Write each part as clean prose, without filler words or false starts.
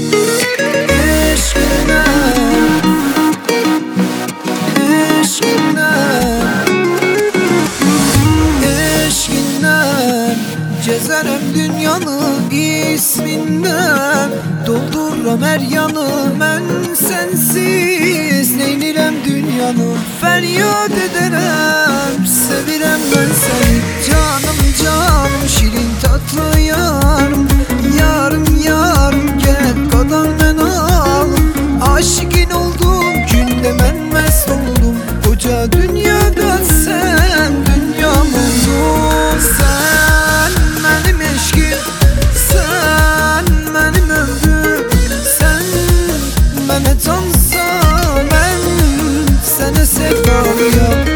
Gezerem dünyanı isminden, dolduram her yanı mən sensiz. Neynirəm dünyanı feryat ederem, sevirem ben seni. Canım canım şirin tatlı yarım, yarım yarım gel qadan mən al. Aşıkın oldum günde mən mest oldum, koca dünyada sen dünyam oldun. Sen benim eşkim, sen benim ömrüm, sen bana tanısan ben sana sevdalıyam.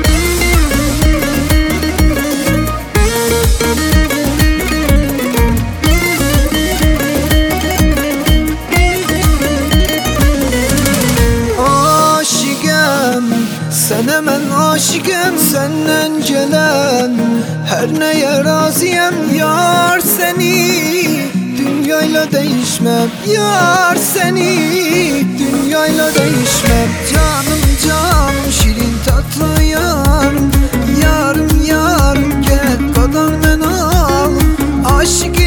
Sənə mən aşıqəm, səndən gələn hər nəyə razıyəm. Yar səni dünyayla dəyişməm, yar səni dünyayla dəyişməm. Canım canım şirin tatlı yarım, yarım yarım gəl qadan mən al. Aşık